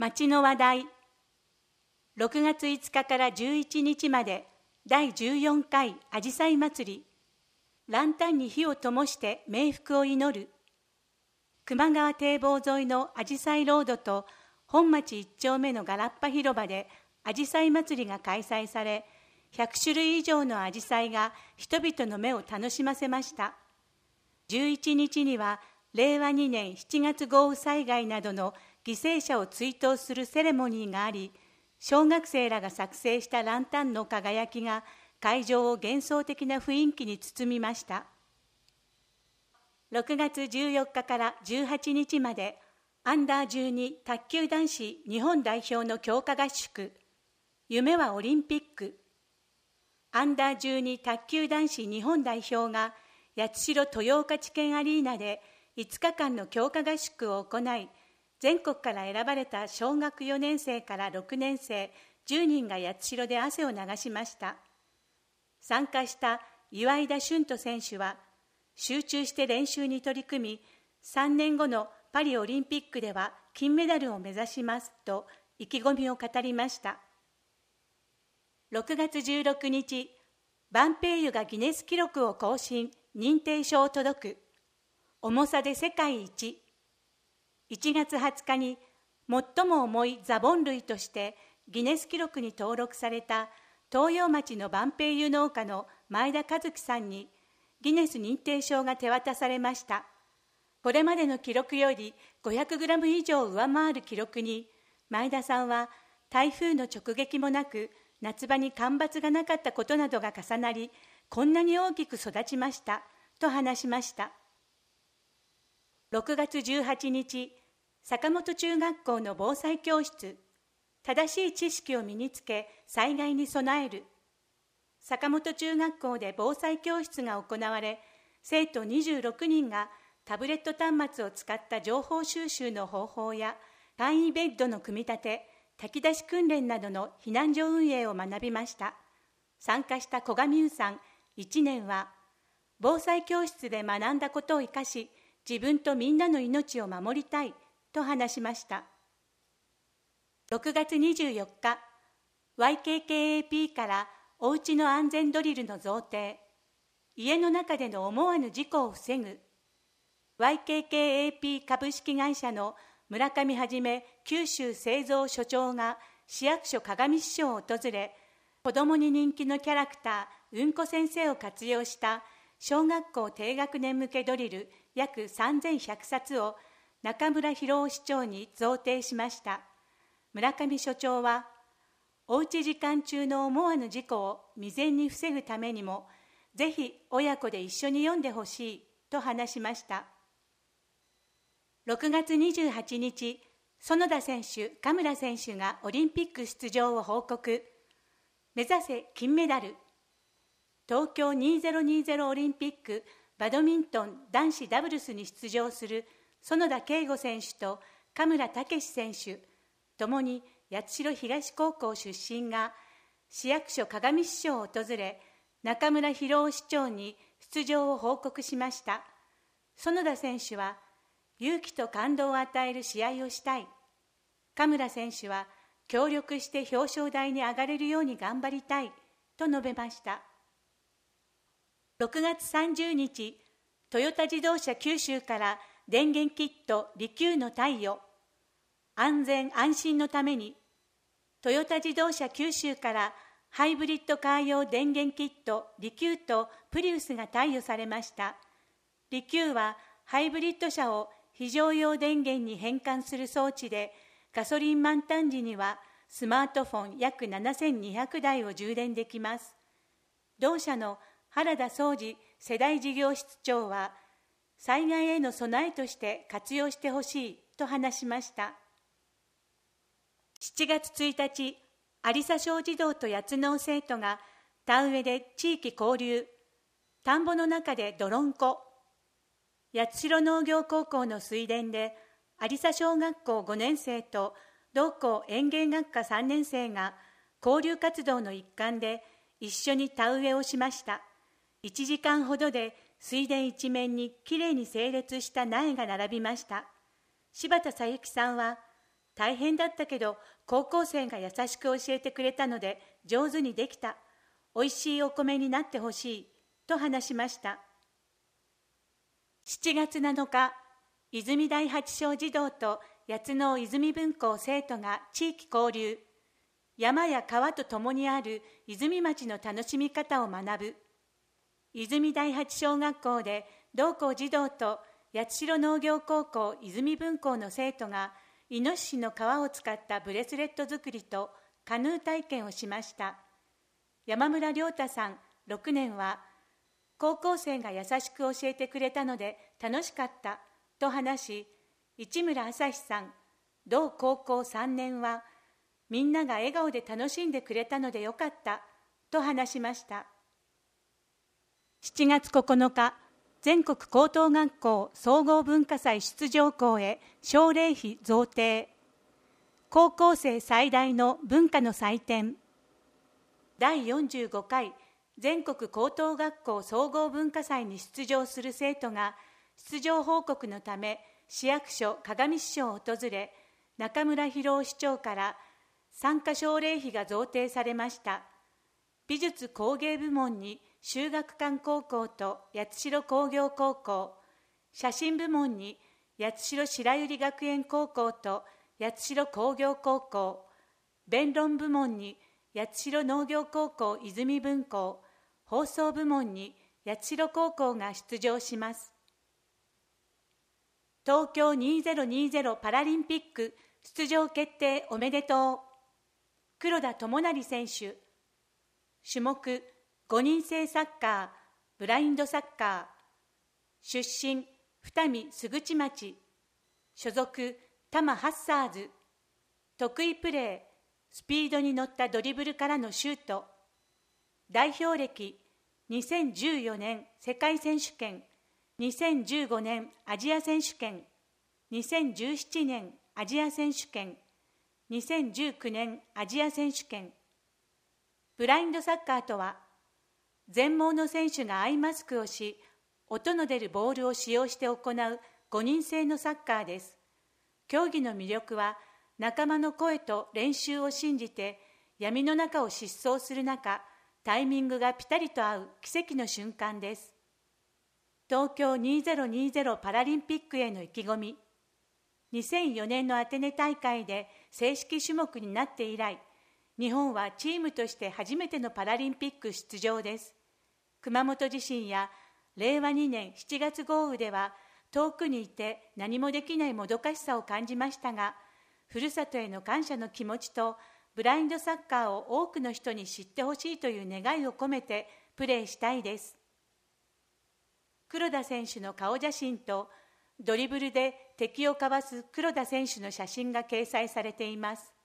町の話題。6月5日から11日まで第14回あじさい祭り。ランタンに火を灯して冥福を祈る。球磨川堤防沿いのあじさいロードと本町1丁目のガラッパ広場であじさい祭りが開催され、100種類以上のあじさいが人々の目を楽しませました。11日には令和2年7月豪雨災害などの犠牲者を追悼するセレモニーがあり、小学生らが作成したランタンの輝きが会場を幻想的な雰囲気に包みました。6月14日から18日までアンダー12卓球男子日本代表の強化合宿、夢はオリンピック。アンダー12卓球男子日本代表が八代豊岡地検アリーナで5日間の強化合宿を行い、全国から選ばれた小学4年生から6年生10人が八代で汗を流しました。参加した岩井田俊斗選手は、集中して練習に取り組み、3年後のパリオリンピックでは金メダルを目指しますと意気込みを語りました。6月16日、バンペイユがギネス記録を更新、認定書を届く。重さで世界一。1月20日に最も重いザボン類としてギネス記録に登録された東洋町のバンペイユ農家の前田和樹さんにギネス認定証が手渡されました。これまでの記録より500グラム以上上回る記録に、前田さんは台風の直撃もなく夏場に干ばつがなかったことなどが重なり、こんなに大きく育ちましたと話しました。6月18日、坂本中学校の防災教室、正しい知識を身につけ災害に備える。坂本中学校で防災教室が行われ、生徒26人がタブレット端末を使った情報収集の方法や簡易ベッドの組み立て、炊き出し訓練などの避難所運営を学びました。参加した小上優さん1年は、防災教室で学んだことを生かし、自分とみんなの命を守りたいと話しました。6月24日、YKKAP からおうちの安全ドリルの贈呈、家の中での思わぬ事故を防ぐ。YKKAP 株式会社の村上はじめ九州製造所長が市役所鏡支所を訪れ、子どもに人気のキャラクターうんこ先生を活用した小学校低学年向けドリル約3100冊を中村博夫市長に贈呈しました。村上所長は、おうち時間中の思わぬ事故を未然に防ぐためにも、ぜひ親子で一緒に読んでほしいと話しました。6月28日、園田選手、嘉村選手がオリンピック出場を報告。目指せ金メダル。東京2020オリンピックバドミントン男子ダブルスに出場する園田圭吾選手と嘉村健士選手、ともに八代東高校出身が市役所鏡支所を訪れ、中村博夫市長に出場を報告しました。園田選手は、勇気と感動を与える試合をしたい。嘉村選手は、協力して表彰台に上がれるように頑張りたいと述べました。6月30日、トヨタ自動車九州から電源キットリキューの貸与。安全安心のために、トヨタ自動車九州からハイブリッドカー用電源キットリキューとプリウスが貸与されました。リキューはハイブリッド車を非常用電源に変換する装置で、ガソリン満タン時にはスマートフォン約7200台を充電できます。同社の原田総司世代事業室長は、災害への備えとして活用してほしいと話しました。7月1日、有佐小児童と八能生徒が田植えで地域交流、田んぼの中で泥んこ。八代農業高校の水田で有佐小学校5年生と同校園芸学科3年生が交流活動の一環で一緒に田植えをしました。1時間ほどで水田一面にきれいに整列した苗が並びました。柴田さゆきさんは、 大変だったけど、高校生が優しく教えてくれたので上手にできた。おいしいお米になってほしい。と話しました。7月7日、泉第八小児童と八尾泉分校生徒が地域交流。山や川とともにある泉町の楽しみ方を学ぶ。泉第八小学校で同校児童と八代農業高校泉分校の生徒がイノシシの皮を使ったブレスレット作りとカヌー体験をしました。山村亮太さん6年は、高校生が優しく教えてくれたので楽しかったと話し、市村朝日さん同高校3年は、みんなが笑顔で楽しんでくれたのでよかったと話しました。7月9日、全国高等学校総合文化祭出場校へ奨励費贈呈。高校生最大の文化の祭典。第45回全国高等学校総合文化祭に出場する生徒が出場報告のため市役所鏡支所を訪れ、中村博夫市長から参加奨励費が贈呈されました。美術工芸部門に秀岳館高校と八代工業高校、写真部門に八代白百合学園高校と八代工業高校、弁論部門に八代農業高校泉分校、放送部門に八代高校が出場します。東京2020パラリンピック出場決定おめでとう。黒田智成選手。種目5人制サッカー、ブラインドサッカー。出身二見須口町。所属多摩ハッサーズ。得意プレー、スピードに乗ったドリブルからのシュート。代表歴2014年世界選手権、2015年アジア選手権、2017年アジア選手権、2019年アジア選手権。ブラインドサッカーとは、全盲の選手がアイマスクをし、音の出るボールを使用して行う5人制のサッカーです。競技の魅力は、仲間の声と練習を信じて、闇の中を疾走する中、タイミングがピタリと合う奇跡の瞬間です。東京2020パラリンピックへの意気込み。2004年のアテネ大会で正式種目になって以来、日本はチームとして初めてのパラリンピック出場です。熊本地震や令和2年7月豪雨では遠くにいて何もできないもどかしさを感じましたが、ふるさとへの感謝の気持ちとブラインドサッカーを多くの人に知ってほしいという願いを込めてプレーしたいです。黒田選手の顔写真とドリブルで敵をかわす黒田選手の写真が掲載されています。